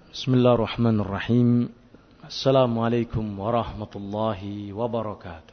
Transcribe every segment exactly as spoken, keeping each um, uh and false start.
Bismillahirrahmanirrahim. Assalamualaikum warahmatullahi wabarakatuh.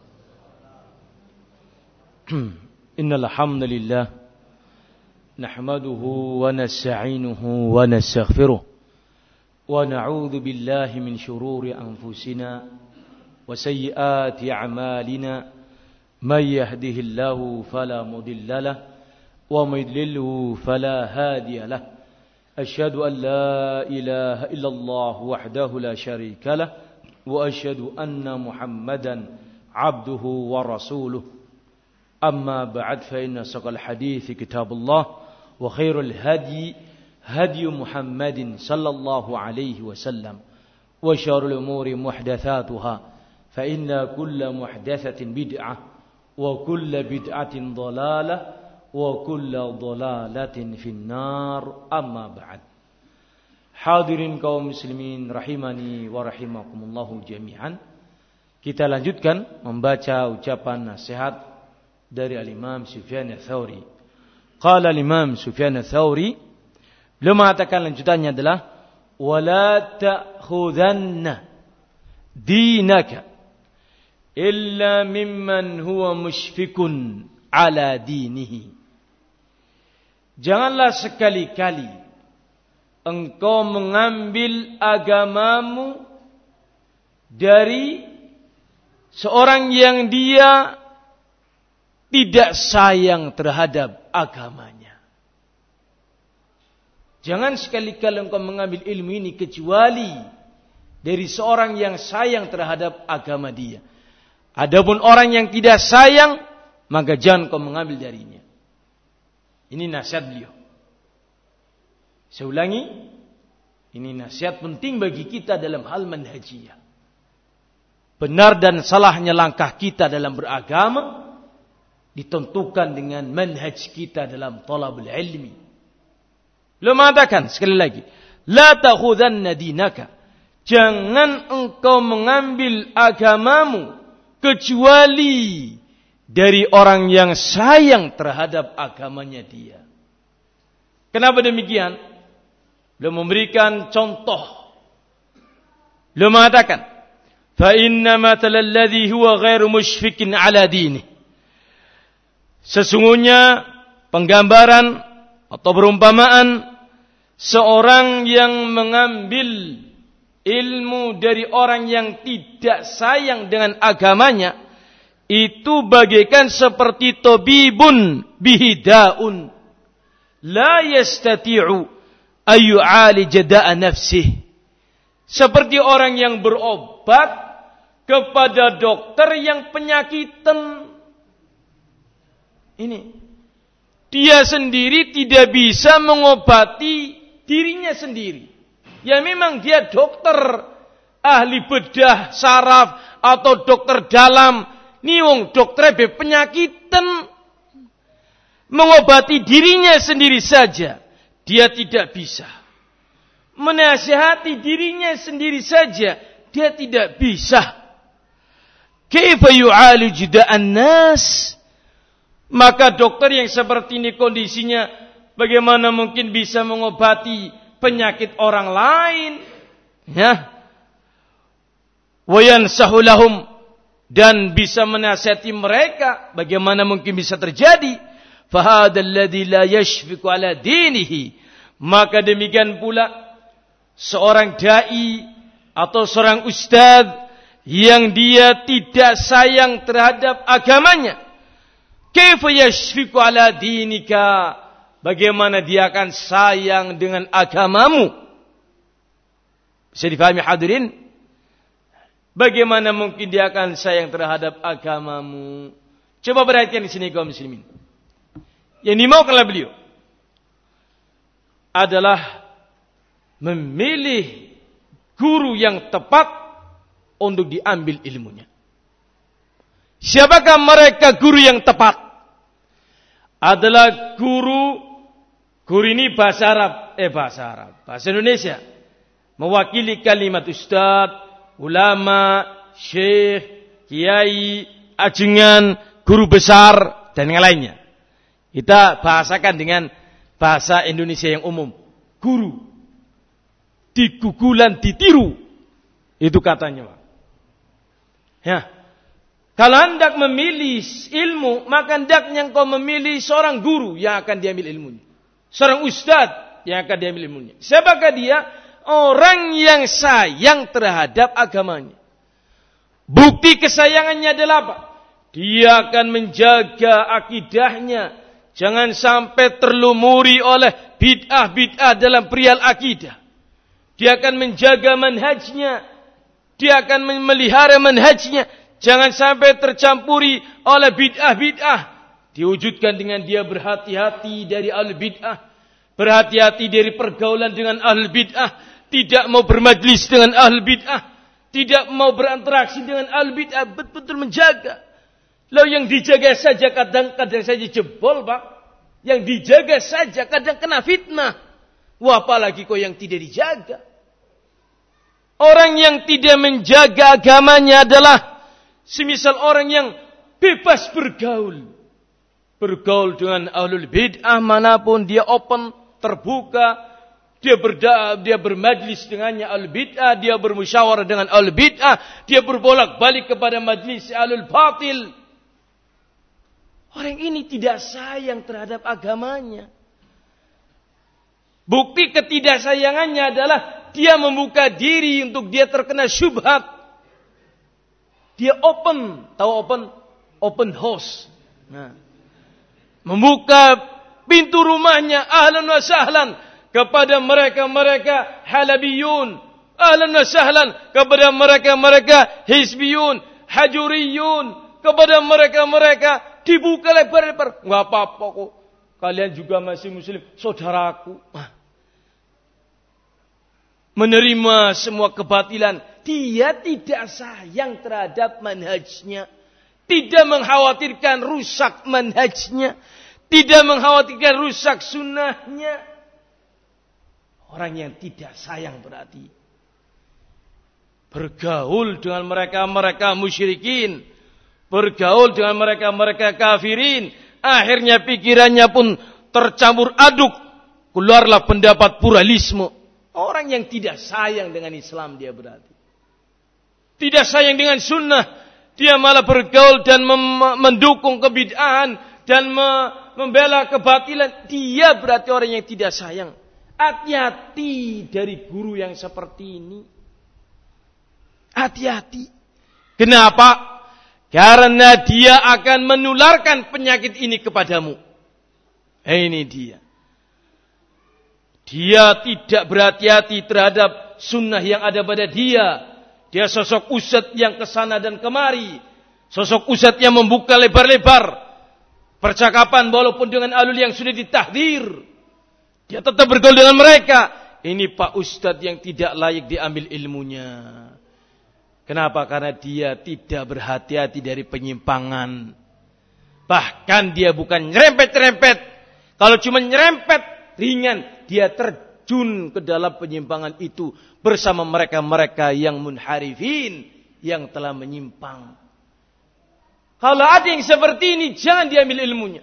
Innal hamdalillah nahmaduhu wa nasta'inuhu wa nastaghfiruh wa na'udzu billahi min shururi anfusina wa sayyiati a'malina may yahdihillahu fala mudilla lahu wa may yudlilhu fala hadiya lahu. أشهد أن لا إله إلا الله وحده لا شريك له وأشهد أن محمدا عبده ورسوله أما بعد فإن أصدق الحديث كتاب الله وخير الهدي هدي محمد صلى الله عليه وسلم وشر الأمور محدثاتها فإن كل محدثة بدعة وكل بدعة ضلالة wa kullu dhalalatin finnar amma ba'd. Hadirin kaum muslimin rahimani wa rahimakumullahu jami'an. Kita lanjutkan membaca ucapan nasihat dari al-Imam Sufyan ats-Tsauri. Qala al-Imam Sufyan ats-Tsauri, beliau mengatakan lanjutannya adalah wala ta'khudanna dinaka illa mimman huwa mushfikun ala dinihi. Janganlah sekali-kali engkau mengambil agamamu dari seorang yang dia tidak sayang terhadap agamanya. Jangan sekali-kali engkau mengambil ilmu ini kecuali dari seorang yang sayang terhadap agama dia. Adapun orang yang tidak sayang, maka jangan kau mengambil darinya. Ini nasihat beliau. Saya ulangi, ini nasihat penting bagi kita dalam hal manhajiyah. Benar dan salahnya langkah kita dalam beragama ditentukan dengan manhaj kita dalam talabul ilmi. Beliau mengatakan sekali lagi, la ta'khudanna dinaka. Jangan engkau mengambil agamamu kecuali dari orang yang sayang terhadap agamanya dia. Kenapa demikian? Beliau memberikan contoh. Beliau mengatakan, fa inna matal alladhi huwa ghairu mushfikin ala dini. Sesungguhnya penggambaran atau perumpamaan seorang yang mengambil ilmu dari orang yang tidak sayang dengan agamanya, itu bagaikan seperti tabibun bihidaun la yastati'u ayyu'alija da'a nafsih. Seperti orang yang berobat kepada dokter yang penyakitan. Ini dia sendiri tidak bisa mengobati dirinya sendiri. Ya memang dia dokter ahli bedah saraf atau dokter dalam. Ini wong dokter be penyakitan, mengobati dirinya sendiri saja dia tidak bisa. Menasihati dirinya sendiri saja dia tidak bisa. Kaifa yu'alij da'an nas? Maka dokter yang seperti ini kondisinya bagaimana mungkin bisa mengobati penyakit orang lain? Ya. Wa yansahu lahum, dan bisa menasihati mereka, bagaimana mungkin bisa terjadi? Fahadal ladzi la yashfiqu ala dinihi. Maka demikian pula seorang dai atau seorang ustaz yang dia tidak sayang terhadap agamanya. Kaifa yashfiqu ala dinika? Bagaimana dia akan sayang dengan agamamu? Bisa difahami hadirin? Bagaimana mungkin dia akan sayang terhadap agamamu? Coba perhatikan di sini kaum muslimin. Yang dimaukan oleh beliau adalah memilih guru yang tepat untuk diambil ilmunya. Siapakah mereka guru yang tepat? Adalah guru, guru ini bahasa Arab, eh bahasa Arab, bahasa Indonesia. Mewakili kalimat ustaz, ulama, syekh, kiai, ajengan, guru besar, dan yang lainnya. Kita bahasakan dengan bahasa Indonesia yang umum. Guru. digugulan, ditiru. Itu katanya, Pak. Ya. Kalau hendak memilih ilmu, maka hendaknya engkau memilih seorang guru yang akan diambil ilmunya. Seorang ustadz yang akan diambil ilmunya. Siapakah dia? Orang yang sayang terhadap agamanya. Bukti kesayangannya adalah apa? Dia akan menjaga akidahnya. Jangan sampai terlumuri oleh bid'ah-bid'ah dalam perihal akidah. Dia akan menjaga manhajnya. Dia akan memelihara manhajnya. Jangan sampai tercampuri oleh bid'ah-bid'ah. Diwujudkan dengan dia berhati-hati dari ahli bid'ah. Berhati-hati dari pergaulan dengan ahli bid'ah. Tidak mau bermajlis dengan ahli bid'ah. Tidak mau berinteraksi dengan ahli bid'ah. Betul-betul menjaga. Lalu yang dijaga saja kadang-kadang saja jebol, Pak. Yang dijaga saja kadang kena fitnah. Wah, apalagi kau yang tidak dijaga. Orang yang tidak menjaga agamanya adalah semisal orang yang bebas bergaul. Bergaul dengan ahlul bid'ah manapun dia open, terbuka. Dia berda, dia bermajlis dengannya ahlul bid'ah. Dia bermusyawarah dengan ahlul bid'ah. Dia berbolak-balik kepada majlis ahlul batil. Orang ini tidak sayang terhadap agamanya. Bukti ketidaksayangannya adalah dia membuka diri untuk dia terkena syubhat. Dia open, tahu open? Open house. Nah, membuka pintu rumahnya ahlan wa sahlan kepada mereka-mereka halabiyun. Ahlan wa sahlan kepada mereka-mereka hizbiyun, hajuriyun, kepada mereka-mereka dibuka lebar-lebar. Enggak apa-apa kok. Kalian juga masih muslim, saudaraku. Menerima semua kebatilan. Dia tidak sayang terhadap manhajnya. Tidak mengkhawatirkan rusak manhajnya. Tidak mengkhawatirkan rusak sunnahnya. Orang yang tidak sayang berarti. Bergaul dengan mereka-mereka musyrikin. Bergaul dengan mereka-mereka kafirin. Akhirnya pikirannya pun tercampur aduk. Keluarlah pendapat pluralisme. Orang yang tidak sayang dengan Islam dia berarti. Tidak sayang dengan sunnah. Dia malah bergaul dan mem- mendukung kebid'ahan. Dan me- membela kebatilan. Dia berarti orang yang tidak sayang. Hati-hati dari guru yang seperti ini. Hati-hati. Kenapa? Karena dia akan menularkan penyakit ini kepadamu. Eh, ini dia. Dia tidak berhati-hati terhadap sunnah yang ada pada dia. Dia sosok ustadz yang kesana dan kemari. Sosok ustadz yang membuka lebar-lebar percakapan walaupun dengan alul yang sudah ditahdir. Dia tetap bergaul dengan mereka. Ini Pak Ustadz yang tidak layak diambil ilmunya. Kenapa? Karena dia tidak berhati-hati dari penyimpangan. Bahkan dia bukan nyerempet-nyerempet. Kalau cuma nyerempet ringan, dia terjun ke dalam penyimpangan itu bersama mereka-mereka yang munharifin, yang telah menyimpang. Kalau ada yang seperti ini, jangan diambil ilmunya.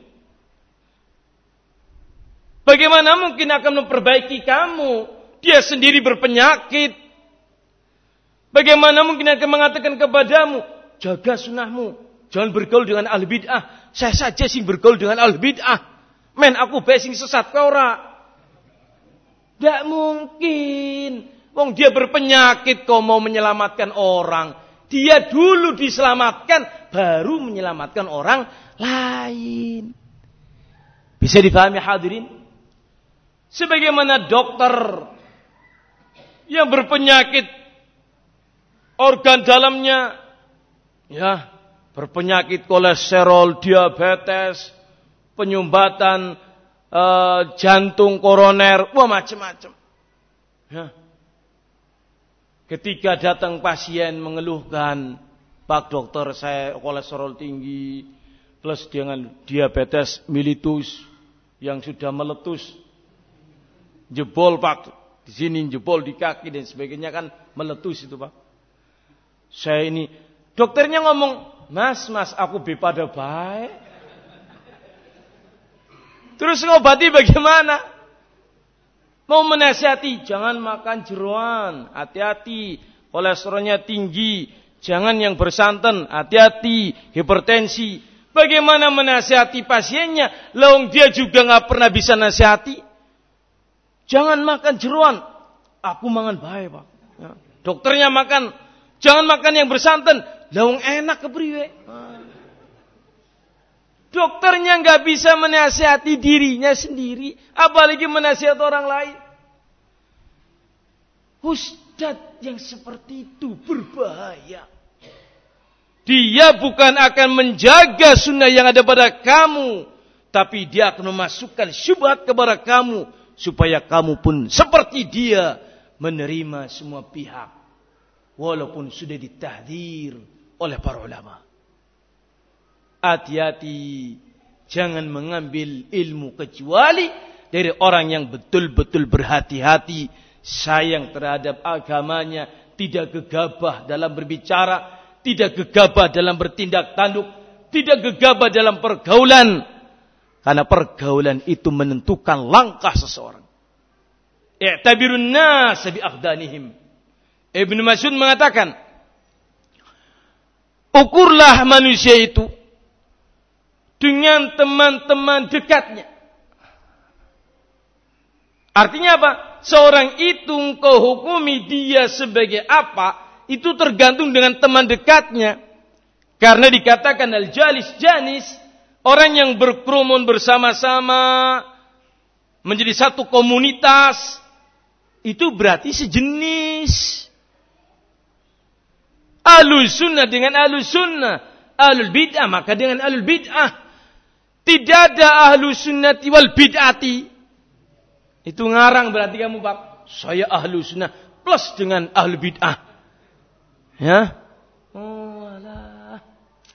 Bagaimana mungkin akan memperbaiki kamu? Dia sendiri berpenyakit. Bagaimana mungkin akan mengatakan kepadamu, jaga sunnahmu, jangan bergaul dengan ahli bid'ah. Saya saja sih bergaul dengan ahli bid'ah. Men, aku basing sesat kau ora. Tidak mungkin. Wong dia berpenyakit kau mau menyelamatkan orang. Dia dulu diselamatkan, baru menyelamatkan orang lain. Bisa difahami hadirin? Sebagaimana dokter yang berpenyakit organ dalamnya, ya, berpenyakit kolesterol, diabetes, penyumbatan uh, jantung, koroner, wah macam-macam. Ya. Ketika datang pasien mengeluhkan, Pak dokter saya kolesterol tinggi, plus dengan diabetes mellitus yang sudah meletus, jebol Pak, di sini jebol di kaki dan sebagainya kan meletus itu Pak. Saya ini, dokternya ngomong, mas, mas aku bepada baik. Terus ngobati bagaimana? Mau menasihati, jangan makan jeroan, hati-hati, kolesterolnya tinggi, jangan yang bersantan, hati-hati, hipertensi. Bagaimana menasihati pasiennya, lawang dia juga nggak pernah bisa nasihati. Jangan makan jeroan, aku mangan bae pak. Ya. Dokternya makan, jangan makan yang bersantan, lawang enak kepriwe. Dokternya nggak bisa menasihati dirinya sendiri, apalagi menasihati orang lain. Ustadz yang seperti itu berbahaya. Dia bukan akan menjaga sunnah yang ada pada kamu, tapi dia akan memasukkan syubhat kepada kamu, supaya kamu pun seperti dia menerima semua pihak, walaupun sudah ditahdzir oleh para ulama. Hati-hati, jangan mengambil ilmu kecuali dari orang yang betul-betul berhati-hati, sayang terhadap agamanya, tidak gegabah dalam berbicara, tidak gegabah dalam bertindak tanduk, tidak gegabah dalam pergaulan. Karena pergaulan itu menentukan langkah seseorang. I'tabirun nas bi aqdanihim. Ibnu Mas'ud mengatakan, ukurlah manusia itu dengan teman-teman dekatnya. Artinya apa? Seorang itu engkau hukumi dia sebagai apa, itu tergantung dengan teman dekatnya. Karena dikatakan al-jalis janis, orang yang berkerumun bersama-sama, menjadi satu komunitas, itu berarti sejenis. Ahlus sunnah dengan ahlus sunnah, ahlul bid'ah maka dengan ahlul bid'ah. Tidak ada ahlus sunnati wal bid'ati. Itu ngarang berarti kamu Pak. Saya ahlus sunnah plus dengan ahlul bid'ah. Ya. Oh alah.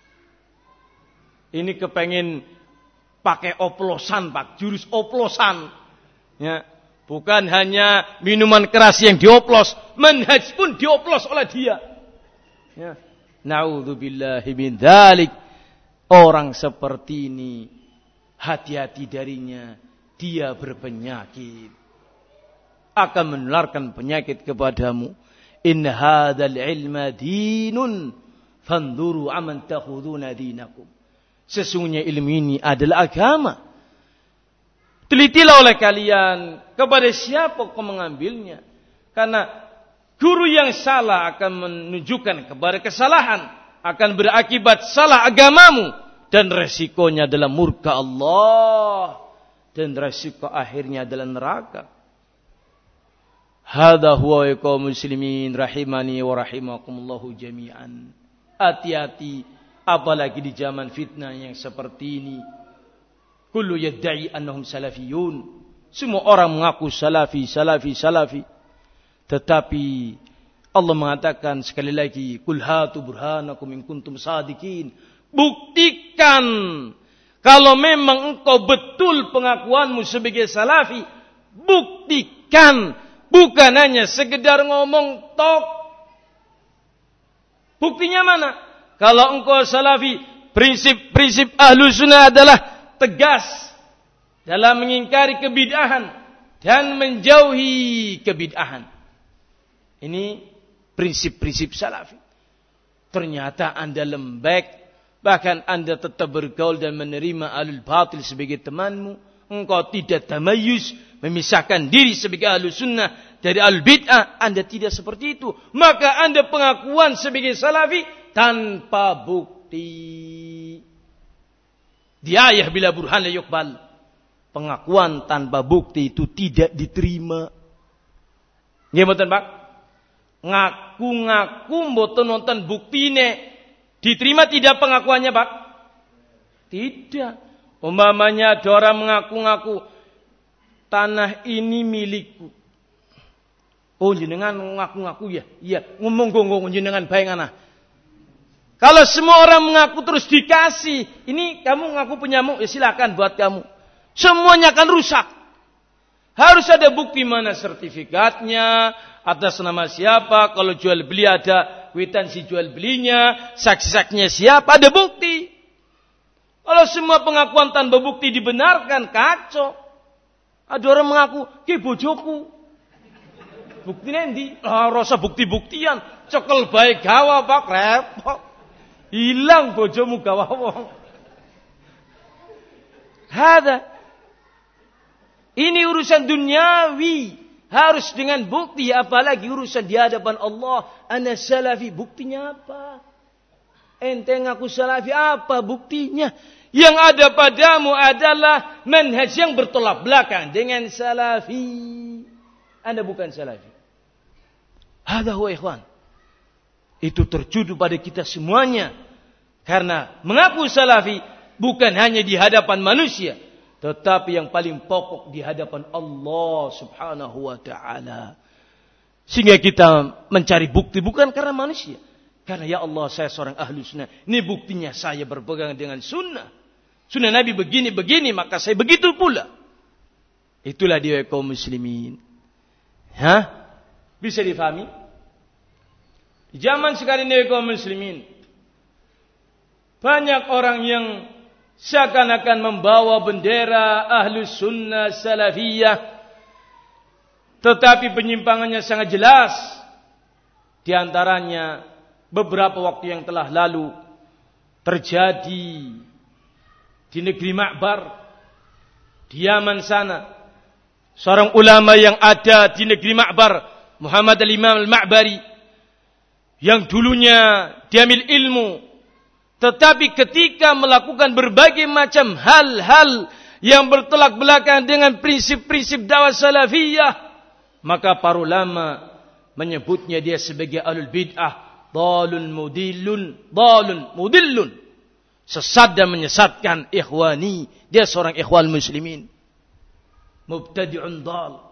Ini kepengen pakai oplosan Pak, jurus oplosan. Ya. Bukan hanya minuman keras yang dioplos, manhaj pun dioplos oleh dia. Ya. Na'udzubillahi min dzalik. Orang seperti ini, hati-hati darinya, dia berpenyakit, akan menularkan penyakit kepadamu. In hadzal ilma dinun fanduru aman takhuduna dinakum. Sesungguhnya ilmu ini adalah agama. Telitilah oleh kalian kepada siapa kau mengambilnya. Karena guru yang salah akan menunjukkan kepada kesalahan, akan berakibat salah agamamu, dan resikonya adalah murka Allah, dan resiko akhirnya adalah neraka. Hadza huwa qaumul muslimin rahimani wa rahimakumullahu jami'an. Hati-hati, apalagi di zaman fitnah yang seperti ini. Kullu yadda'i annahum salafiyun. Semua orang mengaku salafi, salafi, salafi. Tetapi Allah mengatakan sekali lagi, Qul hatu burhanakum in kuntum sadiqin. Buktikan kalau memang engkau betul pengakuanmu sebagai salafi. Buktikan, bukan hanya sekedar ngomong tok. Buktinya mana? Kalau engkau salafi, prinsip-prinsip ahlu sunnah adalah tegas dalam mengingkari kebid'ahan dan menjauhi kebid'ahan. Ini prinsip-prinsip salafi. Ternyata Anda lembek, bahkan Anda tetap bergaul dan menerima ahlul batil sebagai temanmu. Engkau tidak tamayus, memisahkan diri sebagai ahlus sunnah dari ahlul bid'ah. Anda tidak seperti itu. Maka Anda pengakuan sebagai salafi tanpa bukti. Diayah bila burhan la yuqbal. Pengakuan tanpa bukti itu tidak diterima. Nggih mboten Pak? Ngaku-ngaku mboten nonton buktine, diterima tidak pengakuannya Pak? Tidak. Umpamanya ada orang mengaku-ngaku tanah ini milikku. Oh jenengan ngaku-ngaku ya? Iya, ngomong-ngomong jenengan bae ngana. Kalau semua orang mengaku terus dikasih, ini kamu ngaku punyamu, ya silakan buat kamu. Semuanya akan rusak. Harus ada bukti mana sertifikatnya, atas nama siapa, kalau jual beli ada kwitansi jual belinya, saksi-saksinya siapa, ada bukti. Kalau semua pengakuan tanpa bukti dibenarkan, kacau. Ada orang mengaku, ki bojoku. Bukti nanti, ah, rasa bukti-buktian. Cekel baik gawa pak, repot. Hilang bojomu gawa wong. Hada. Ini urusan duniawi. Harus dengan bukti. Apalagi urusan di hadapan Allah. Ana salafi. Buktinya apa? Ente ngaku salafi. Apa buktinya? Yang ada padamu adalah manhaj yang bertolak belakang dengan salafi. Anda bukan salafi. Hada huwa ikhwan. Itu tertuju pada kita semuanya. Karena mengaku salafi bukan hanya di hadapan manusia, tetapi yang paling pokok di hadapan Allah subhanahu wa ta'ala. Sehingga kita mencari bukti bukan karena manusia. Karena ya Allah saya seorang ahlu sunnah. Ini buktinya saya berpegang dengan sunnah. Sunnah Nabi begini-begini maka saya begitu pula. Itulah dia kaum muslimin. Hah? Bisa difahami? Di zaman sekarang ini kaum muslimin. Banyak orang yang seakan-akan membawa bendera ahlu sunnah salafiyah. Tetapi penyimpangannya sangat jelas. Di antaranya beberapa waktu yang telah lalu terjadi di negeri Ma'bar, di Yaman sana. Seorang ulama yang ada di negeri Ma'bar, Muhammad al-Imam al-Ma'bari, yang dulunya diambil ilmu, tetapi ketika melakukan berbagai macam hal-hal yang bertolak belakang dengan prinsip-prinsip dakwah salafiyah, maka para ulama menyebutnya dia sebagai ahlul bid'ah, dalun mudillun, dalun mudillun, sesat dan menyesatkan. Ikhwani, dia seorang ikhwan muslimin, mubtadi'un dal.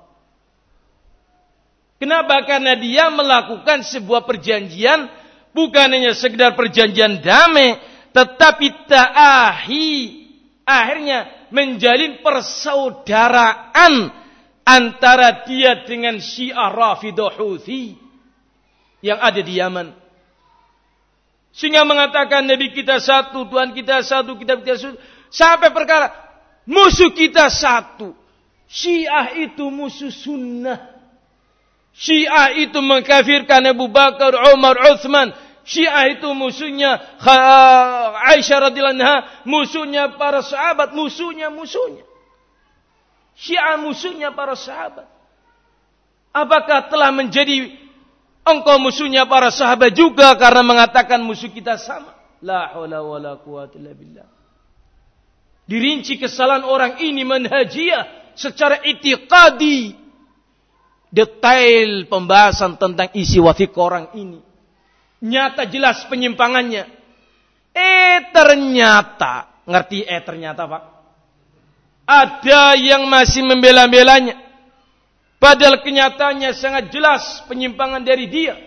Kenapa? Karena dia melakukan sebuah perjanjian, bukan hanya sekedar perjanjian damai, tetapi ta'ahi, akhirnya menjalin persaudaraan antara dia dengan Syiah Rafidah Houthi yang ada di Yaman. Sehingga mengatakan Nabi kita satu, Tuhan kita satu, kitab kita satu, sampai perkara musuh kita satu. Syiah itu musuh sunnah. Syiah itu mengkafirkan Abu Bakar, Umar, Uthman. Syiah itu musuhnya Aisyah radhiyallahu anha, musuhnya para sahabat, musuhnya musuhnya. Syiah musuhnya para sahabat. Apakah telah menjadi engkau musuhnya para sahabat juga karena mengatakan musuh kita sama? La haula wala quwwata illa billah. Dirinci kesalahan orang ini manhajiyah secara i'tiqadi. Detail pembahasan tentang isi wathiq orang ini. Nyata jelas penyimpangannya. Eh ternyata. Ngerti eh ternyata pak? Ada yang masih membela-belanya. Padahal kenyataannya sangat jelas penyimpangan dari dia.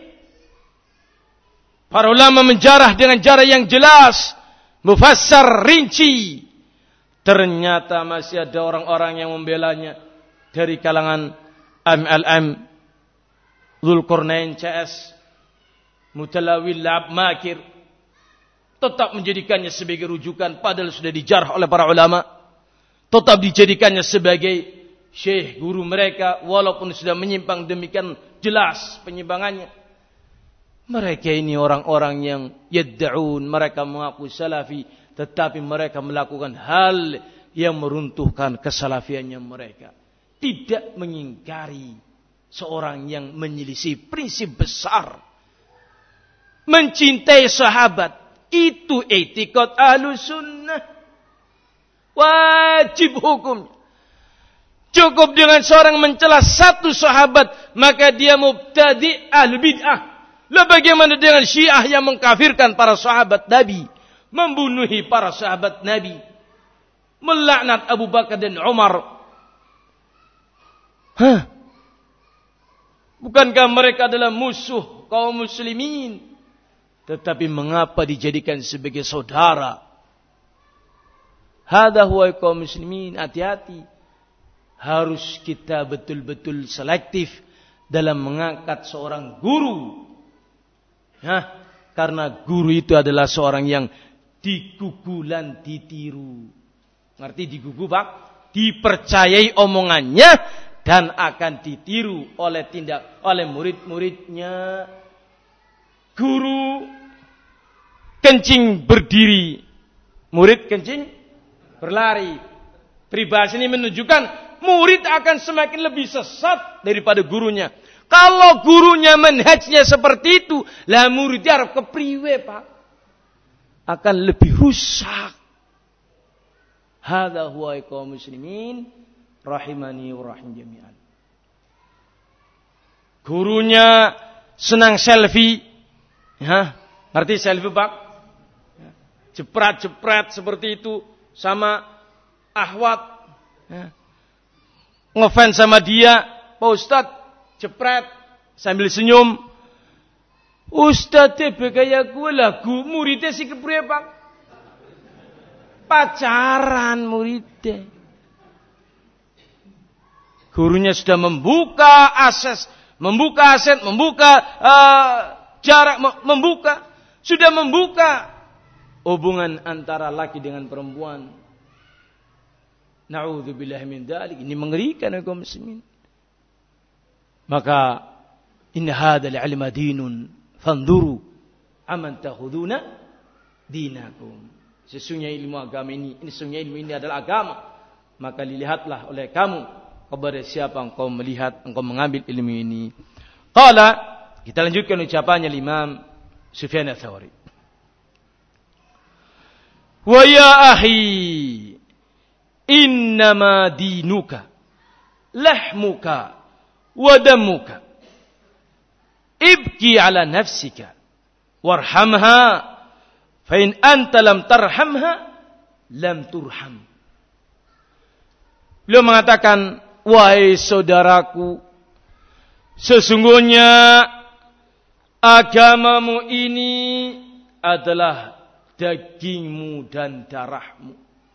Para ulama menjarah dengan cara yang jelas. Mufassar, rinci. Ternyata masih ada orang-orang yang membelanya. Dari kalangan M L M, Dzulqarnain C S, Mutalawil Lab Makir, tetap menjadikannya sebagai rujukan padahal sudah dijarah oleh para ulama, tetap dijadikannya sebagai syekh guru mereka walaupun sudah menyimpang demikian jelas penyimpangannya. Mereka ini orang-orang yang yadda'un, mereka mengaku salafi, tetapi mereka melakukan hal yang meruntuhkan kesalafiannya mereka. Tidak mengingkari seorang yang menyelisih prinsip besar. Mencintai sahabat. Itu etikot ahlu sunnah. Wajib hukum. Cukup dengan seorang mencela satu sahabat, maka dia mubtadi' ahlu bid'ah. Lah bagaimana dengan Syiah yang mengkafirkan para sahabat Nabi, membunuhi para sahabat Nabi, melaknat Abu Bakar dan Umar? Hah? Bukankah mereka adalah musuh kaum muslimin? Tetapi mengapa dijadikan sebagai saudara? Hada huwa kaum muslimin, hati-hati. Harus kita betul-betul selektif dalam mengangkat seorang guru. Hah? Karena guru itu adalah seorang yang digugulan ditiru. Ngerti digugu, Pak? dipercayai omongannya dan akan ditiru oleh tindak oleh murid-muridnya. Guru kencing berdiri, murid kencing berlari. Peribahasa ini menunjukkan murid akan semakin lebih sesat daripada gurunya. Kalau gurunya manhajnya seperti itu, lah muridnya harap kepriwe, Pak. Akan lebih rusak. Hadza huwa iqam muslimin rahimani wa rahim jami'an. Gurunya senang selfie. Ya, ngerti selfie, Pak? Jepret-jepret seperti itu sama ahwat. Ya. Ngefans sama dia, Pak Ustadz, jepret sambil senyum. Ustadz tebe kayak gue lagu muridnya si kepriye, Pak? Pacaran muridnya. Gurunya sudah membuka akses, membuka aset, membuka uh, jarak, membuka, sudah membuka hubungan antara laki dengan perempuan. Na'udzubillah min dzalik. Ini mengerikan kaum muslimin. Maka inna hadzal ilma dinun fanzuru aman takhuduna dinakum. Sesungguhnya ilmu agama ini, ini sesungguhnya ilmu ini adalah agama. Maka dilihatlah oleh kamu kepada siapa engkau melihat, engkau mengambil ilmu ini. Qala, kita lanjutkan ucapannya Imam Sufyan ats-Tsauri. Wa ya akhi, innama dinuka lahmuka wa damuka. Ibki ala nafsika warhamha fa in anta lam tarhamha lam turham. Beliau mengatakan, wahai saudaraku, sesungguhnya agamamu ini adalah dagingmu dan darahmu.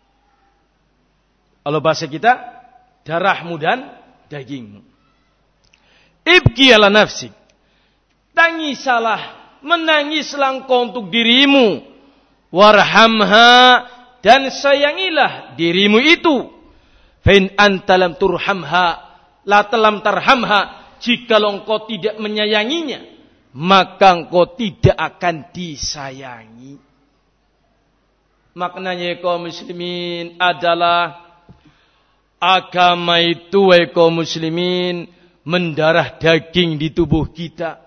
Kalau bahasa kita, darahmu dan dagingmu. Ibki ala nafsik. Tangisalah, menangislah engkau untuk dirimu. Warhamha, dan sayangilah dirimu itu. Fain antalam turhamha, la talam tarhamha. Jikalau engkau tidak menyayanginya, maka engkau tidak akan disayangi. Maknanya kaum muslimin adalah agama itu, wahai kaum muslimin, mendarah daging di tubuh kita.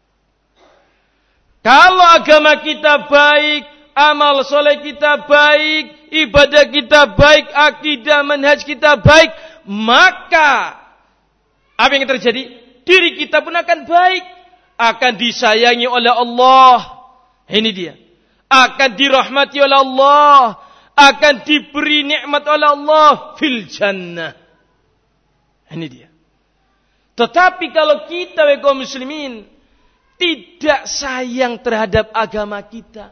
Kalau agama kita baik, amal soleh kita baik, ibadah kita baik, akidah manhaj kita baik, maka apa yang terjadi? Diri kita pun akan baik, akan disayangi oleh Allah. Ini dia. Akan dirahmati oleh Allah, akan diberi nikmat oleh Allah fil jannah. Ini dia. Tetapi kalau kita wahai kaum muslimin tidak sayang terhadap agama kita,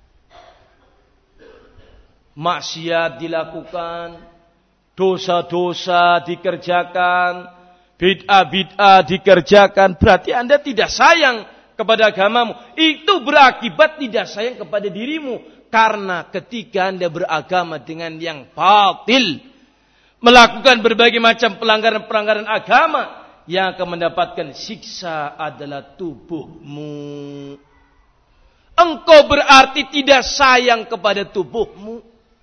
maksiat dilakukan, dosa-dosa dikerjakan, bid'ah-bid'ah dikerjakan, berarti Anda tidak sayang kepada agamamu. Itu berakibat tidak sayang kepada dirimu. Karena ketika Anda beragama dengan yang batil, melakukan berbagai macam pelanggaran-pelanggaran agama, yang akan mendapatkan siksa adalah tubuhmu. Engkau berarti tidak sayang kepada tubuhmu.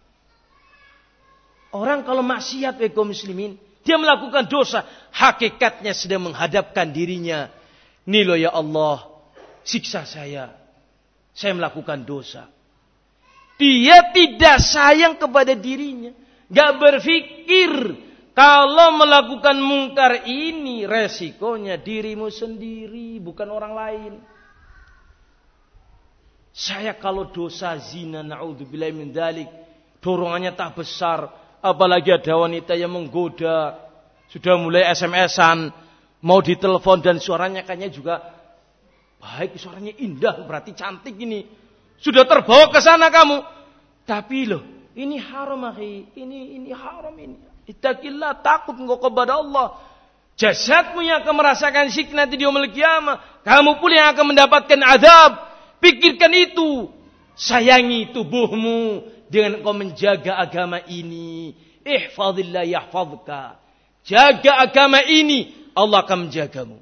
Orang kalau maksiat wahai kaum muslimin, dia melakukan dosa, hakikatnya sedang menghadapkan dirinya. Nih loh ya Allah, siksa saya. Saya melakukan dosa. Dia tidak sayang kepada dirinya. Gak berpikir kalau melakukan mungkar ini resikonya dirimu sendiri, bukan orang lain. Saya kalau dosa zina, na'udzubillah min dzalik, dorongannya tak besar. Apalagi ada wanita yang menggoda, sudah mulai S M S-an, mau ditelepon dan suaranya kayaknya juga baik, suaranya indah, berarti cantik ini. Sudah terbawa ke sana kamu. Tapi loh, ini haram akhi, ini ini haram ini. Ittaqillah, takut engkau kepada Allah. Jasadmu yang akan merasakan siksa nanti di yaumul qiyamah. Kamu pula yang akan mendapatkan azab. Pikirkan itu. Sayangi tubuhmu dengan engkau menjaga agama ini. ihfazillah yahfazka. Jaga agama ini, Allah akan menjagamu.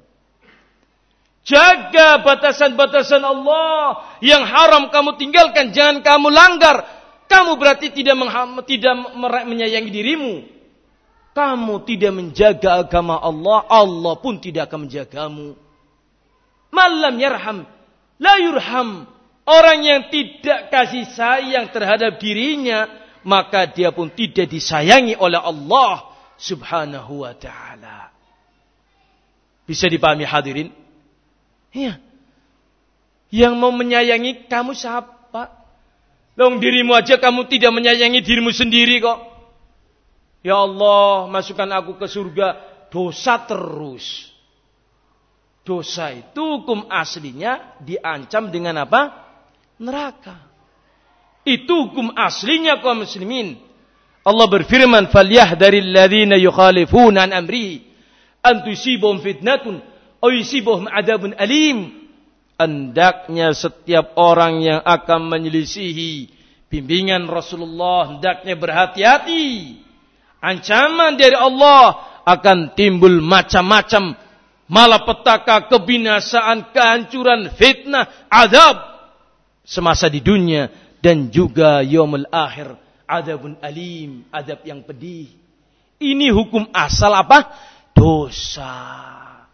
Jaga batasan-batasan Allah yang haram kamu tinggalkan, jangan kamu langgar. Kamu berarti tidak mengham, tidak menyayangi dirimu. Kamu tidak menjaga agama Allah, Allah pun tidak akan menjagamu. Malam yarham, la yurham. Orang yang tidak kasih sayang terhadap dirinya, maka dia pun tidak disayangi oleh Allah subhanahu wa ta'ala. Bisa dipahami hadirin? Iya. Yang mau menyayangi kamu siapa? Long dirimu aja kamu tidak menyayangi dirimu sendiri kok. Ya Allah, masukkan aku ke surga. Dosa terus. Dosa itu hukum aslinya diancam dengan apa? Neraka. Itu hukum aslinya kaum muslimin. Allah berfirman, "Falyahdharil ladzina yukhalifuna an amrihi an tusibahum fitnatun aw yusibahum adzabun alim." Hendaknya setiap orang yang akan menyelisihi bimbingan Rasulullah hendaknya berhati-hati. Ancaman dari Allah akan timbul macam-macam malapetaka, kebinasaan, kehancuran, fitnah, azab semasa di dunia dan juga yaumul akhir, adzabun alim, azab yang pedih. Ini hukum asal apa? Dosa.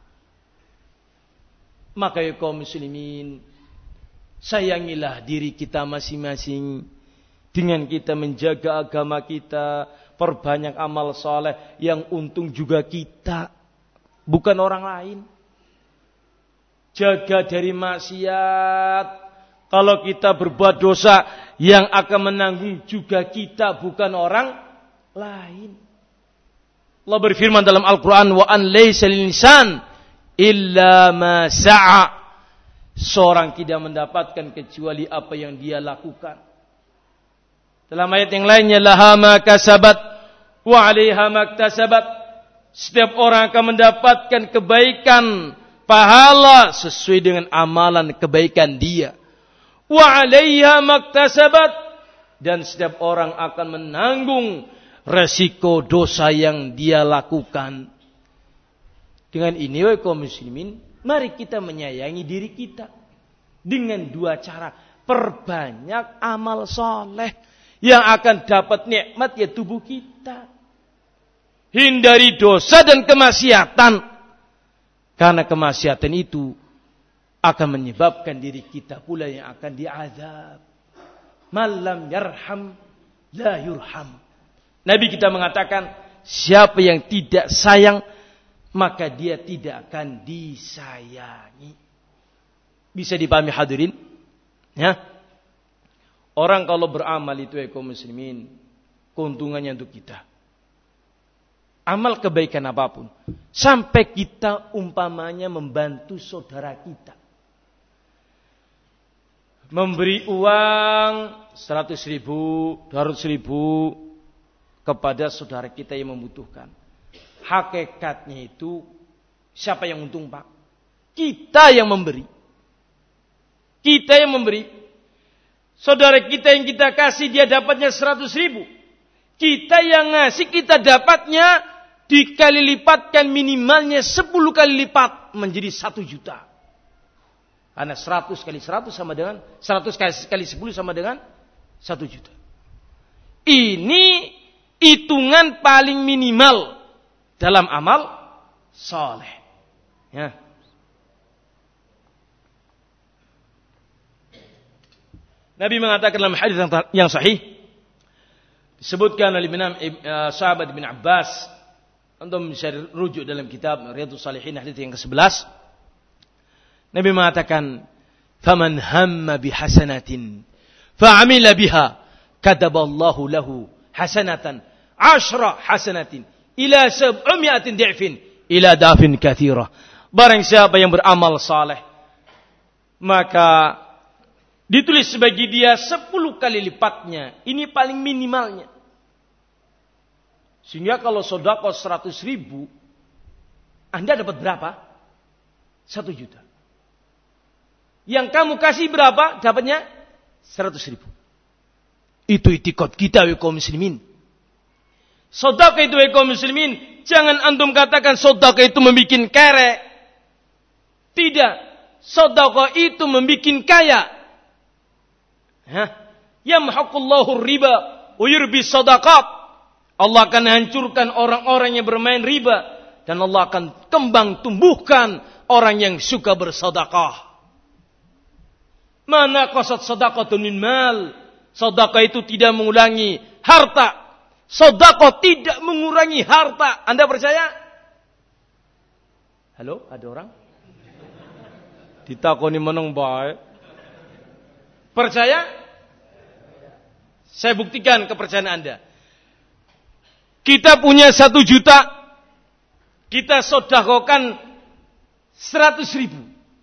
Maka ya kaum muslimin, sayangilah diri kita masing-masing dengan kita menjaga agama kita, perbanyak amal saleh yang untung juga kita, bukan orang lain. Jaga dari maksiat. Kalau kita berbuat dosa, yang akan menanggung juga kita, bukan orang lain. Allah berfirman dalam Al-Quran, wa an laysa lil insan illa ma sa'a. Seorang tidak mendapatkan kecuali apa yang dia lakukan. Dalam ayat yang lainnya, laha ma kasabat wa 'alaiha ma iktasabat. Setiap orang akan mendapatkan kebaikan, pahala sesuai dengan amalan kebaikan dia. Wa 'alaiha ma iktasabat, dan setiap orang akan menanggung resiko dosa yang dia lakukan. Dengan ini, wahai kaum muslimin, mari kita menyayangi diri kita dengan dua cara. Perbanyak amal soleh yang akan dapat nikmat ya tubuh kita. Hindari dosa dan kemaksiatan, karena kemaksiatan itu akan menyebabkan diri kita pula yang akan diazab. Malam yarham la yurham. Nabi kita mengatakan, siapa yang tidak sayang maka dia tidak akan disayangi. Bisa dipahami hadirin? Ya. Orang kalau beramal itu ya kaum muslimin, keuntungannya untuk kita. Amal kebaikan apapun, sampai kita umpamanya membantu saudara kita, memberi uang seratus ribu, dua ratus ribu kepada saudara kita yang membutuhkan. Hakikatnya itu siapa yang untung, Pak? Kita yang memberi. Kita yang memberi. Saudara kita yang kita kasih dia dapatnya seratus ribu. Kita yang ngasih kita dapatnya dikali lipatkan minimalnya sepuluh kali lipat menjadi satu juta. Karena seratus kali seratus sama dengan seratus kali sepuluh sama dengan satu juta. Ini hitungan paling minimal dalam amal saleh. Ya. Nabi mengatakan dalam hadis yang sahih, disebutkan oleh Imam uh, sahabat Ibn Abbas, untuk bisa rujuk dalam kitab Riyadhus Shalihin hadis yang kesebelas. Nabi mengatakan, "Faman hamma bihasanatin fa'amila biha, kataballahu lahu hasanatan ashra hasanatin ila sab'umi'atin di'fin ila dafin katsira." Barang siapa yang beramal saleh, maka ditulis bagi dia sepuluh kali lipatnya. Ini paling minimalnya. Sehingga kalau sedekah seratus ribu, Anda dapat berapa? Satu juta. Yang kamu kasih berapa? Dapatnya seratus ribu. Itu itikad kita, kaum muslimin. Sedekah itu kaum muslimin, jangan antum katakan sedekah itu membikin kere. Tidak. Sedekah itu membikin kaya. Hah? Yamhaqullahu riba wa yurbi sadaqat. Allah akan hancurkan orang-orang yang bermain riba dan Allah akan kembang tumbuhkan orang yang suka bersedekah. Mana qasad sedekatun min mal? Sedekah itu tidak mengurangi harta. Sedekah tidak mengurangi harta. Anda percaya? Halo, ada orang? Ditakoni meneng bae. Percaya? Saya buktikan kepercayaan Anda. Kita punya satu juta. Kita sedekahkan seratus ribu.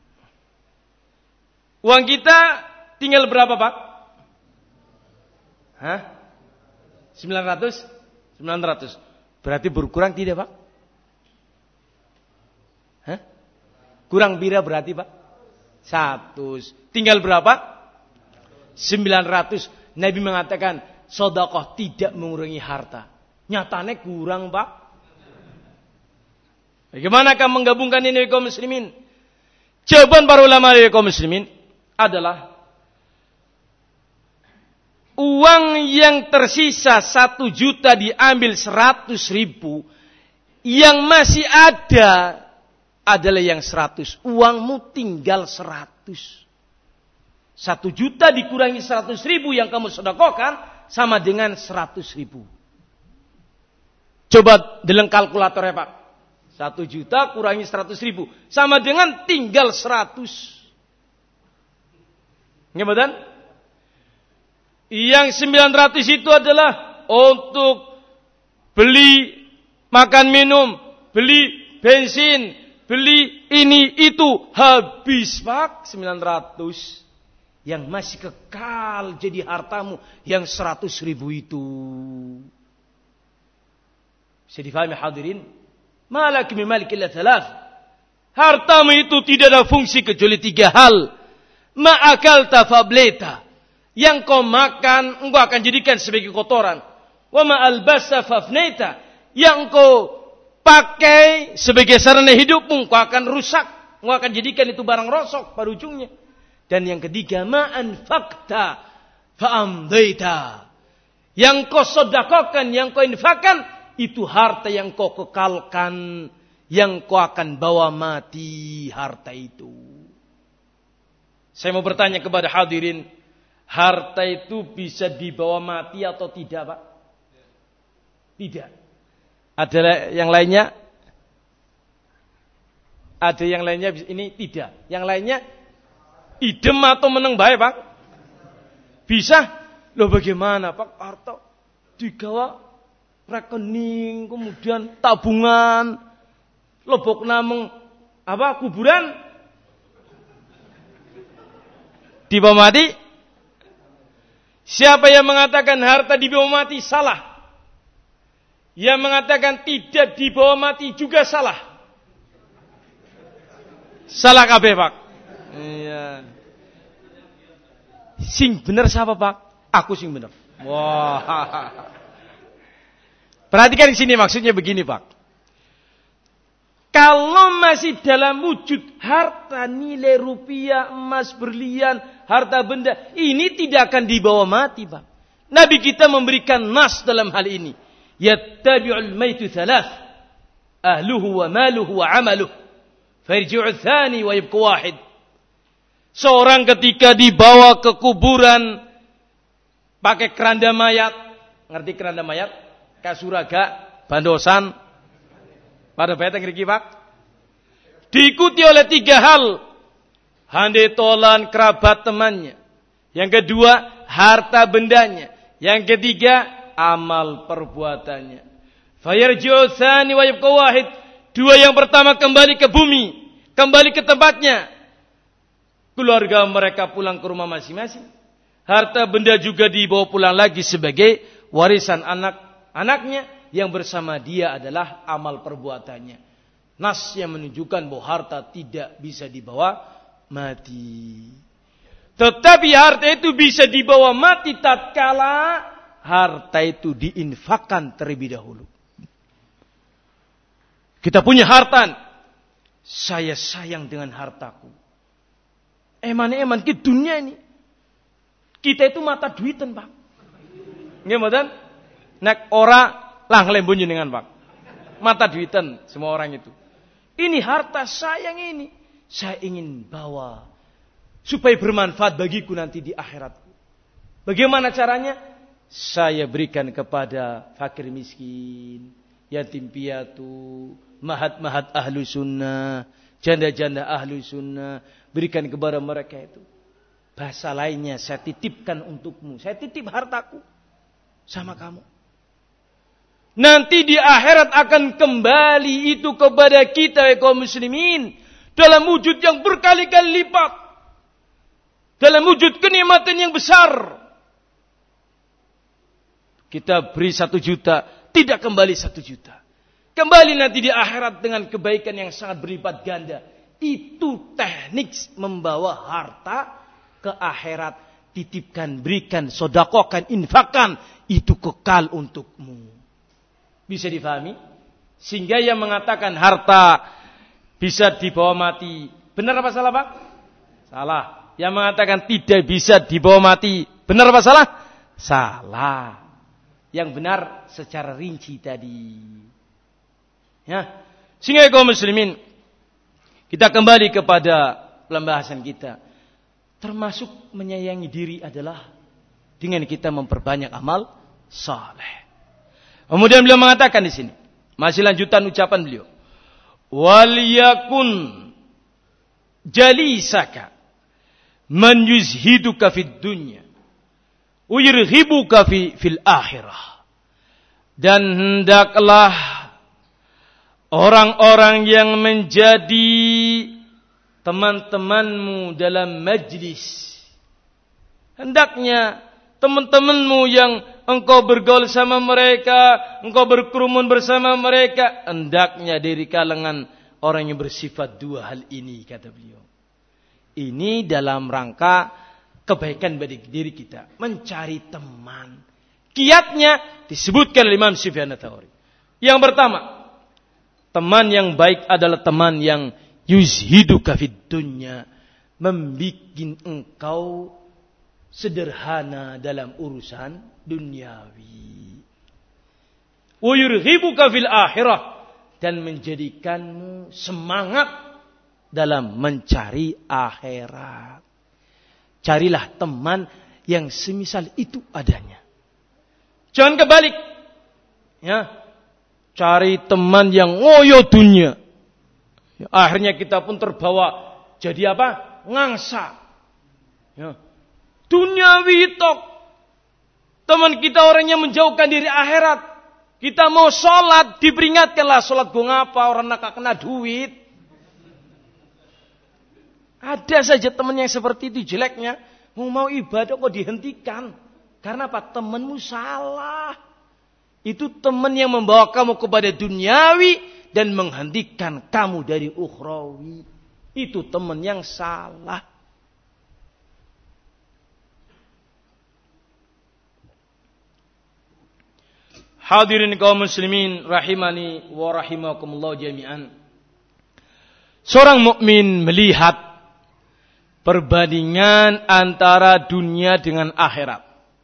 Uang kita tinggal berapa, Pak? Hah? sembilan ratus? sembilan ratus. Berarti berkurang tidak, Pak? Hah? Kurang bira berarti, Pak? Satu. Tinggal berapa? sembilan ratus. Nabi mengatakan, sedekah tidak mengurangi harta. Nyatanya kurang, Pak. Bagaimana kamu menggabungkan ini kaum muslimin? Jawaban para ulama kaum muslimin adalah uang yang tersisa satu juta diambil seratus ribu, yang masih ada adalah yang seratus. Uangmu tinggal seratus. Satu juta dikurangi seratus ribu yang kamu sedekahkan sama dengan seratus ribu. Coba dalam kalkulatornya, Pak. Satu juta kurangi seratus ribu sama dengan tinggal seratus. Ngebetan? Yang sembilan ratus itu adalah untuk beli makan minum, beli bensin, beli ini itu, habis, Pak, sembilan ratus. Yang masih kekal jadi hartamu yang seratus ribu itu. Bisa difahami hadirin? Malaki min malik illa thalath. Hartamu itu tidak ada fungsi kecuali tiga hal. Ma'akalta fableta. Yang kau makan, engkau akan jadikan sebagai kotoran. Wa ma'albasa fafneta. Yang kau pakai sebagai sarana hidupmu, engkau akan rusak. Engkau akan jadikan itu barang rosok pada ujungnya. Dan yang ketiga, ma'anfakta fa'amdaita. Yang kau sedekahkan, yang kau infakkan, itu harta yang kau kekalkan, yang kau akan bawa mati harta itu. Saya mau bertanya kepada hadirin, harta itu bisa dibawa mati atau tidak, Pak? Tidak. Ada yang lainnya? Ada yang lainnya ini tidak. Yang lainnya idem atau meneng bae, Pak? Bisa? Loh bagaimana, Pak? Harta digawa rekening, kemudian tabungan, lebok nameng apa kuburan, dibawa mati. Siapa yang mengatakan harta dibawa mati salah. Yang mengatakan tidak dibawa mati juga salah. Salah kabeh, Pak. Iya. Sing bener siapa, Pak? Aku sing bener. Wah. Perhatikan di sini maksudnya begini, Pak. Kalau masih dalam wujud harta, nilai rupiah, emas, berlian, harta benda, ini tidak akan dibawa mati, Pak. Nabi kita memberikan nas dalam hal ini. Yattabi'ul maitu thalath. Ahluhu wa maluhu wa amaluh. Farji'u thani wa yibqa wahid. Seorang ketika dibawa ke kuburan pakai keranda mayat. Ngerti keranda mayat? Kasuraga, bandosan. Pada bayat yang Pak. Diikuti oleh tiga hal. Handai tolan kerabat temannya. Yang kedua, harta bendanya. Yang ketiga, amal perbuatannya. Fayarji'u tsani wa yabqa wahid. Dua yang pertama kembali ke bumi, kembali ke tempatnya. Keluarga mereka pulang ke rumah masing-masing. Harta benda juga dibawa pulang lagi sebagai warisan anak-anaknya. Yang bersama dia adalah amal perbuatannya. Nas yang menunjukkan bahwa harta tidak bisa dibawa mati. Tetapi harta itu bisa dibawa mati tatkala harta itu diinfakkan terlebih dahulu. Kita punya harta, saya sayang dengan hartaku. Eman-eman ke dunia ini. Kita itu mata duitan, Pak. Nggih mboten? Nek ora lang lembun jenengan, Pak. Mata duitan semua orang itu. Ini harta sayang ini. Saya ingin bawa supaya bermanfaat bagiku nanti di akhirat. Bagaimana caranya? Saya berikan kepada fakir miskin, yatim piatu, mahat-mahat ahlu sunnah, janda-janda ahlu sunnah. Berikan kepada mereka itu. Bahasa lainnya, saya titipkan untukmu. Saya titip hartaku sama kamu. Nanti di akhirat akan kembali itu kepada kita, kaum muslimin. Dalam wujud yang berkali-kali lipat. Dalam wujud kenikmatan yang besar. Kita beri satu juta, tidak kembali satu juta. Kembali nanti di akhirat dengan kebaikan yang sangat berlipat ganda. Itu teknik membawa harta ke akhirat. Titipkan, berikan, sodakokan, infakkan. Itu kekal untukmu. Bisa difahami? Sehingga yang mengatakan harta bisa dibawa mati. Benar apa salah, Pak? Salah. Yang mengatakan tidak bisa dibawa mati. Benar apa salah? Salah. Yang benar secara rinci tadi. Ya. Sehingga kaum muslimin, kita kembali kepada pembahasan kita. Termasuk menyayangi diri adalah dengan kita memperbanyak amal saleh. Kemudian beliau mengatakan di sini, masih lanjutan ucapan beliau. Wal yakun jalisaka man yuzhiduka fid dunya wa yurhibuka fi fil akhirah. Dan hendaklah orang-orang yang menjadi teman-temanmu dalam majlis, hendaknya teman-temanmu yang engkau bergaul sama mereka, engkau berkerumun bersama mereka, hendaknya dari kalangan orang yang bersifat dua hal ini, kata beliau. Ini dalam rangka kebaikan bagi diri kita, mencari teman. Kiatnya disebutkan oleh Imam Sufyan Ats-Tsauri. Yang pertama, teman yang baik adalah teman yang yuzhiduka fid dunya, membikin engkau sederhana dalam urusan duniawi. Wa yurghibuka fil akhirah, dan menjadikanmu semangat dalam mencari akhirat. Carilah teman yang semisal itu adanya. Jangan kebalik. Ya. Cari teman yang ngoyo dunia. Ya, akhirnya kita pun terbawa jadi apa? Ngangsa. Ya. Duniawi tok. Teman kita orang yang menjauhkan diri akhirat. Kita mau sholat, diperingatkanlah sholat gue ngapa, orang nak kena duit. Ada saja teman yang seperti itu jeleknya. Mau mau ibadah kok dihentikan. Karena apa? Temanmu salah. Itu teman yang membawa kamu kepada duniawi dan menghentikan kamu dari ukhrawi. Itu teman yang salah. Hadirin kaum muslimin rahimani wa rahimakumullah jami'an. Seorang mukmin melihat perbandingan antara dunia dengan akhirat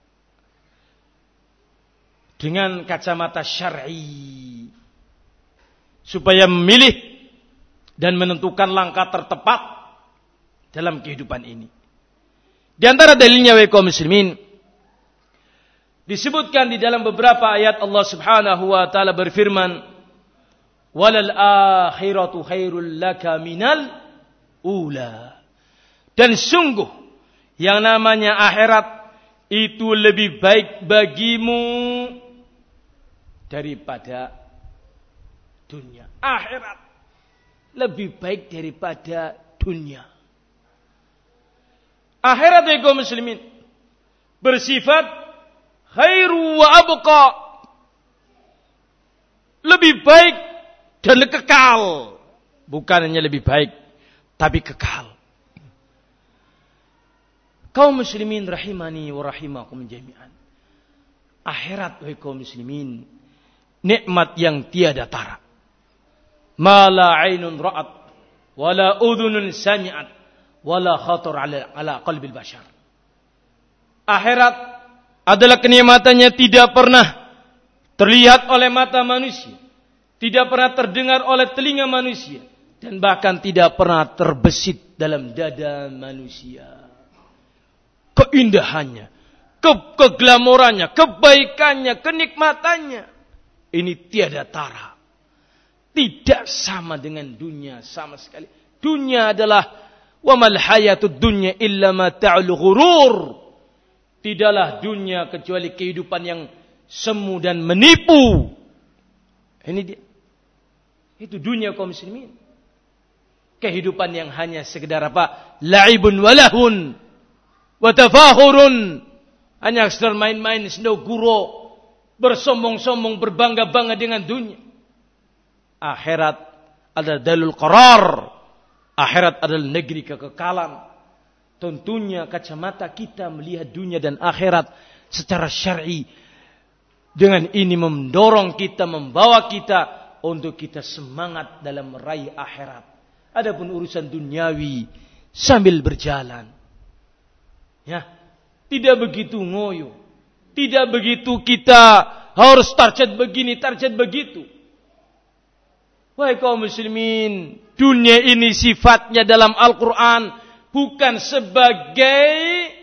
dengan kacamata syar'i, supaya memilih dan menentukan langkah tertepat dalam kehidupan ini. Di antara dalilnya wa kaum muslimin, disebutkan di dalam beberapa ayat Allah Subhanahu wa taala berfirman, "Walal akhiratu khairul laka minal ula." Dan sungguh yang namanya akhirat itu lebih baik bagimu daripada dunia. Akhirat lebih baik daripada dunia. Akhirat ya kaum muslimin bersifat khairu wa abqa, lebih baik dan kekal. Bukan hanya lebih baik, tapi kekal. Kaum muslimin rahimani wa rahimakum jami'an. Akhirat wahai kaum muslimin, nikmat yang tiada tara. Ma la 'ainun ra'at wa la udhunun sami'at wa la khatar 'ala 'ala qalbil bashar. Akhirat adalah kenikmatannya tidak pernah terlihat oleh mata manusia, tidak pernah terdengar oleh telinga manusia, dan bahkan tidak pernah terbesit dalam dada manusia. Keindahannya, ke keglamorannya, kebaikannya, kenikmatannya, ini tiada tara. Tidak sama dengan dunia sama sekali. Dunia adalah wa mal hayatud dunya illa mata'ul ghurur. Tidaklah dunia kecuali kehidupan yang semu dan menipu. Ini dia. Itu dunia kaum muslimin. Kehidupan yang hanya sekedar apa? La'ibun walahun wa tafahurun. Hanya sekedar main-main, sendau guro, bersombong-sombong, berbangga-bangga dengan dunia. Akhirat adalah dalil qarar. Akhirat adalah negeri kekekalan. Tentunya kacamata kita melihat dunia dan akhirat secara syar'i. Dengan ini mendorong kita, membawa kita untuk kita semangat dalam meraih akhirat. Adapun urusan duniawi sambil berjalan, ya, tidak begitu ngoyo, tidak begitu kita harus target begini, target begitu. Wahai kaum muslimin, dunia ini sifatnya dalam Al-Quran bukan sebagai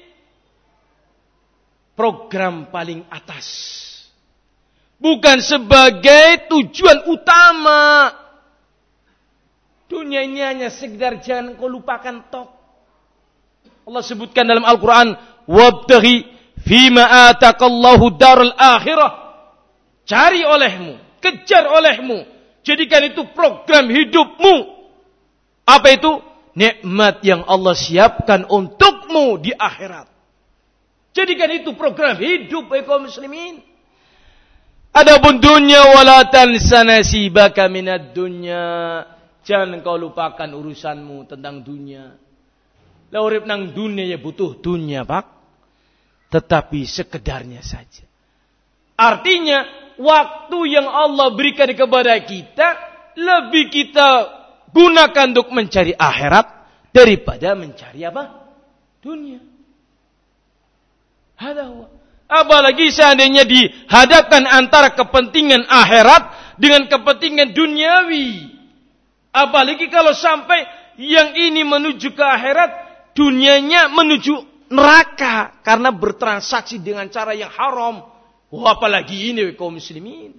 program paling atas. Bukan sebagai tujuan utama. Dunia ini hanya sekedar jangan kau lupakan tok. Allah sebutkan dalam Al-Quran, wabtaghi fima atakallahu darul akhirah. Cari olehmu, kejar olehmu, jadikan itu program hidupmu. Apa itu? Nikmat yang Allah siapkan untukmu di akhirat. Jadikan itu program hidup bagi kaum muslimin. Adapun dunia wala tansa nasibaka minad dunya. Jangan kau lupakan urusanmu tentang dunia. Lah urip nang dunia ya butuh dunia, Pak. Tetapi sekedarnya saja. Artinya waktu yang Allah berikan kepada kita lebih kita gunakan untuk mencari akhirat daripada mencari apa? Dunia. Hadawa. Apalagi seandainya dihadapkan antara kepentingan akhirat dengan kepentingan duniawi. Apalagi kalau sampai yang ini menuju ke akhirat, dunianya menuju neraka karena bertransaksi dengan cara yang haram. Wah, apalagi ini kaum muslimin.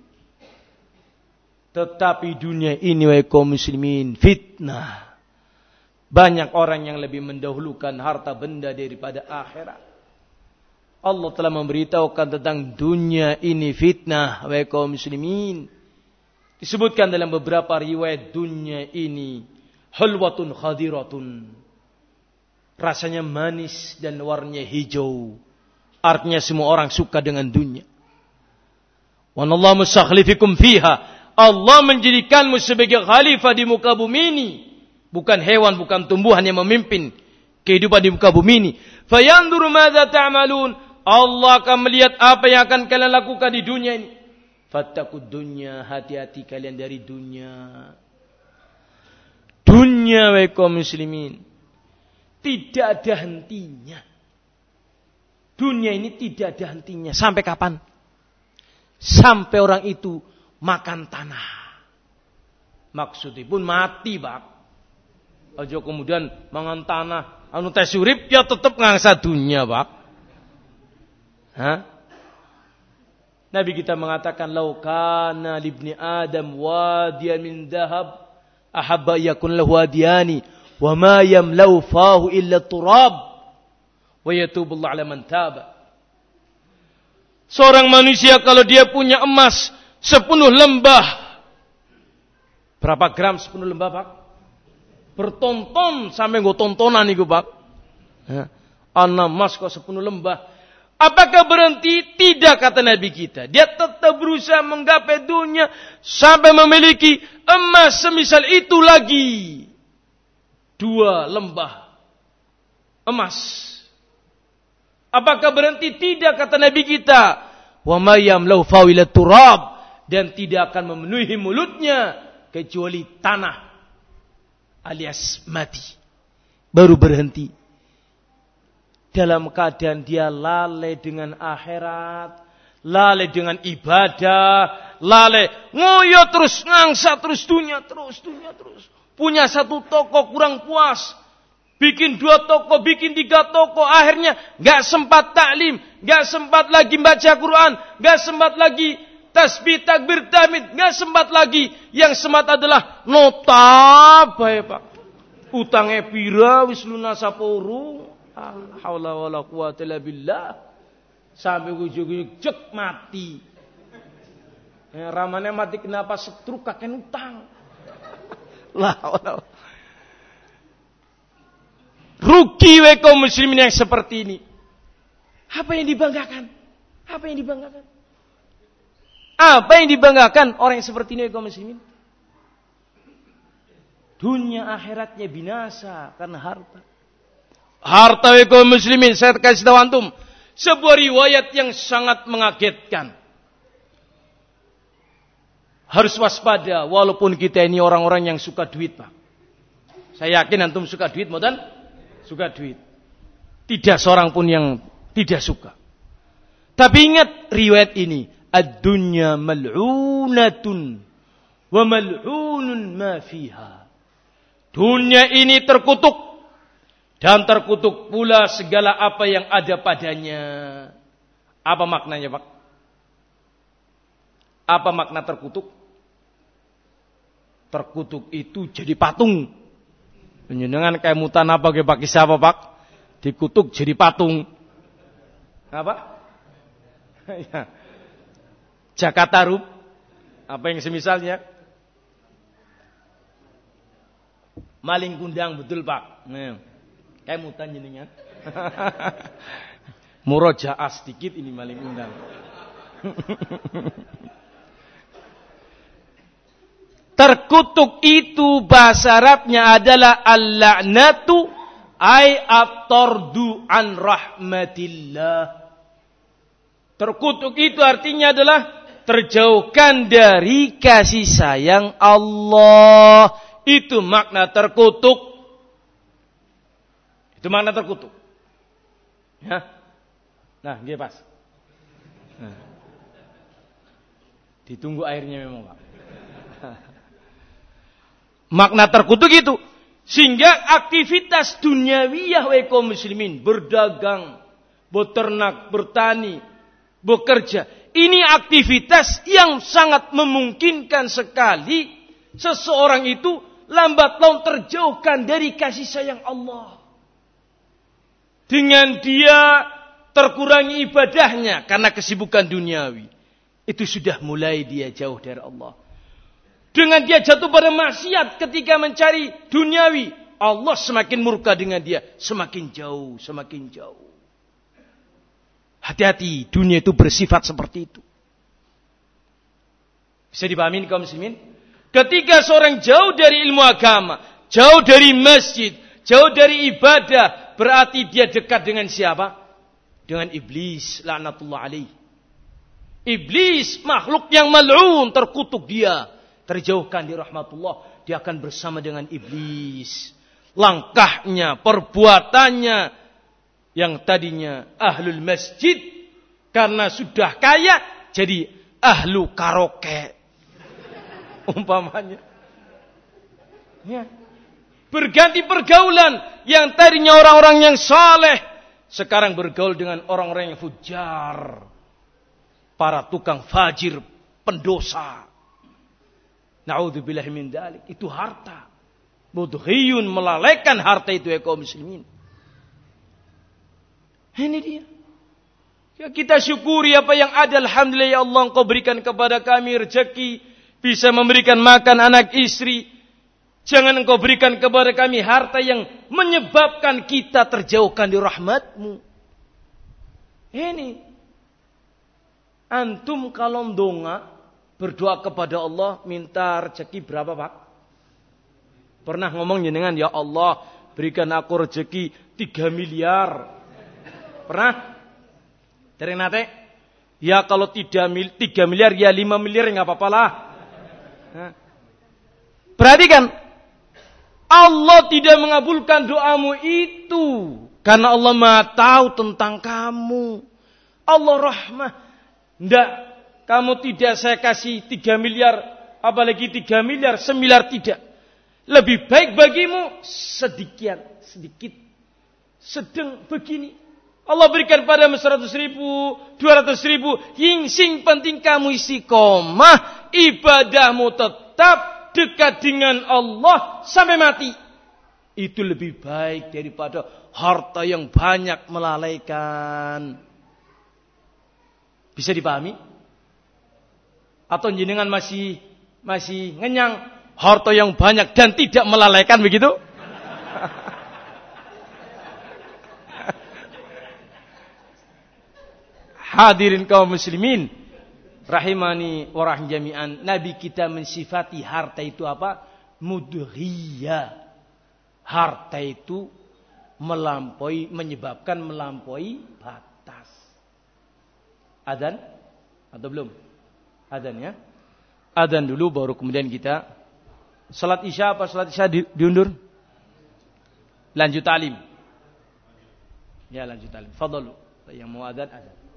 Tetapi dunia ini wahai kaum muslimin fitnah. Banyak orang yang lebih mendahulukan harta benda daripada akhirat. Allah telah memberitahukan tentang dunia ini fitnah wahai kaum muslimin. Disebutkan dalam beberapa riwayat dunia ini hulwatun khadiratun. Rasanya manis dan warnanya hijau. Artinya semua orang suka dengan dunia. Wa anallahu mustakhlifikum fiha. Allah menjadikanmu sebagai khalifah di muka bumi ini. Bukan hewan, bukan tumbuhan yang memimpin kehidupan di muka bumi ini. Fayanzuru madza ta'malun. Allah akan melihat apa yang akan kalian lakukan di dunia ini. Fattaqud dunya, hati-hati kalian dari dunia. Dunia wahai kaum muslimin tidak ada hentinya. Dunia ini tidak ada hentinya. Sampai kapan? Sampai orang itu makan tanah. Maksudnya pun mati, Pak. Aja kemudian mangan tanah anu tes urip ya tetep ngangsa dunia, Pak. Hah? Nabi kita mengatakan law kana libni adam wadiyan min dhahab ahabba yakun lahu wadiyani wa ma yamlau fahu illa turab wa yatubu Allah ala man taba. Seorang manusia kalau dia punya emas sepenuh lembah. Berapa gram sepenuh lembah, Pak? Bertonton sampai nggo tontonan niku, Pak. Ha, ana emas kok sepenuh lembah. Apakah berhenti? Tidak, kata Nabi kita. Dia tetap berusaha menggapai dunia sampai memiliki emas semisal itu lagi. Dua lembah emas. Apakah berhenti? Tidak, kata Nabi kita. Wa ma yamlau fawila turab, dan tidak akan memenuhi mulutnya kecuali tanah alias mati. Baru berhenti. Dalam keadaan dia lalai dengan akhirat, lalai dengan ibadah, lalai ngoyo terus, ngangsa terus dunia, terus dunia terus. Punya satu toko kurang puas, bikin dua toko, bikin tiga toko, akhirnya gak sempat taklim, gak sempat lagi baca Quran, gak sempat lagi tasbih takbir tahmid, gak sempat lagi. Yang sempat adalah nota, baik pak, utangnya pira wis lunas sapuru. Haula wala quwata illa billah. Sampai ujung-ujung cek mati. Ya, ramane mati kenapa setruk kakek utang. Lah, Allah. Rugi we kaum muslimin yang seperti ini. Apa yang dibanggakan? Apa yang dibanggakan? Apa yang dibanggakan orang yang seperti ini kaum muslimin? Dunia akhiratnya binasa karena harta. Harta kaum muslimin, saya kasih tahu antum sebuah riwayat yang sangat mengagetkan. Harus waspada walaupun kita ini orang-orang yang suka duit, Pak. Saya yakin antum suka duit, modan suka duit. Tidak seorang pun yang tidak suka. Tapi ingat riwayat ini, ad-dunya mal'unatun wa mal'unun ma fiha. Dunia ini terkutuk dan terkutuk pula segala apa yang ada padanya. Apa maknanya, Pak? Apa makna terkutuk? Terkutuk itu jadi patung. Penjenengan kayak mutan apa ke pakai siapa, Pak? Dikutuk jadi patung. Apa? Ya. Jakarta Rup. Apa yang semisalnya? Maling kundang, betul, Pak. Nah. Kayak mutan jenengan. Murojaah sedikit ini maling undang. Terkutuk itu bahasa Arabnya adalah al-la'natu ay at-tardu an rahmatillah. Terkutuk itu artinya adalah terjauhkan dari kasih sayang Allah. Itu makna terkutuk. Itu makna terkutuk. Ya. Nah, dia pas. Nah. Ditunggu airnya memang, Pak. Makna terkutuk itu. Sehingga aktivitas duniawiyah wa kaum muslimin, berdagang, beternak, bertani, bekerja. Ini aktivitas yang sangat memungkinkan sekali seseorang itu lambat laun terjauhkan dari kasih sayang Allah. Dengan dia terkurangi ibadahnya karena kesibukan duniawi. Itu sudah mulai dia jauh dari Allah. Dengan dia jatuh pada maksiat ketika mencari duniawi. Allah semakin murka dengan dia. Semakin jauh, semakin jauh. Hati-hati, dunia itu bersifat seperti itu. Bisa dipahami kaum muslimin? Ketika seorang jauh dari ilmu agama, jauh dari masjid, jauh dari ibadah, berarti dia dekat dengan siapa? Dengan iblis, laknatullah alaih. Iblis, makhluk yang mal'un, terkutuk dia. Terjauhkan di rahmatullah. Dia akan bersama dengan iblis. Langkahnya, perbuatannya, yang tadinya ahlul masjid, karena sudah kaya, jadi ahlu karaoke. Umpamanya. Ya. Berganti pergaulan. Yang tadinya orang-orang yang saleh, sekarang bergaul dengan orang-orang yang fujar. Para tukang fajir, pendosa. Na'udzubillahi min dzalik. Itu harta. Mudghiyun, melalaikan harta itu ya kaum muslimin. Ini dia. Ya, kita syukuri apa yang ada. Alhamdulillah ya Allah, Engkau berikan kepada kami rezeki, bisa memberikan makan anak istri. Jangan Engkau berikan kepada kami harta yang menyebabkan kita terjauhkan di rahmat-Mu. Ini. Antum kalau donga, berdoa kepada Allah, minta rezeki berapa, Pak? Pernah ngomong jenengan, ya Allah, berikan aku rezeki tiga miliar. Pernah? Dari nate? Ya kalau tiga miliar ya lima miliar nggak apa-apa lah. Perhatikan, Allah tidak mengabulkan doamu itu karena Allah Maha tahu tentang kamu. Allah rahmah. Nggak, kamu tidak saya kasih tiga miliar, apalagi tiga miliar, semiliar tidak. Lebih baik bagimu sedikit, sedikit, sedang begini. Allah berikan padamu seratus ribu, dua ratus ribu. Yang sing penting kamu istiqomah, ibadahmu tetap dekat dengan Allah sampai mati. Itu lebih baik daripada harta yang banyak melalaikan. Bisa dipahami? Atau jenengan masih masih ngenyang harta yang banyak dan tidak melalaikan begitu? Hadirin kaum muslimin rahimani wa rahim jami'an. Nabi kita mensifati harta itu apa? Mudghiyah. Harta itu melampaui, menyebabkan melampaui batas. Adzan atau belum? Adzan ya. Adzan dulu baru kemudian kita salat Isya apa salat Isya di, diundur? Lanjut talim. Ya lanjut talim. Fadhalu. Yang mau adzan adzan.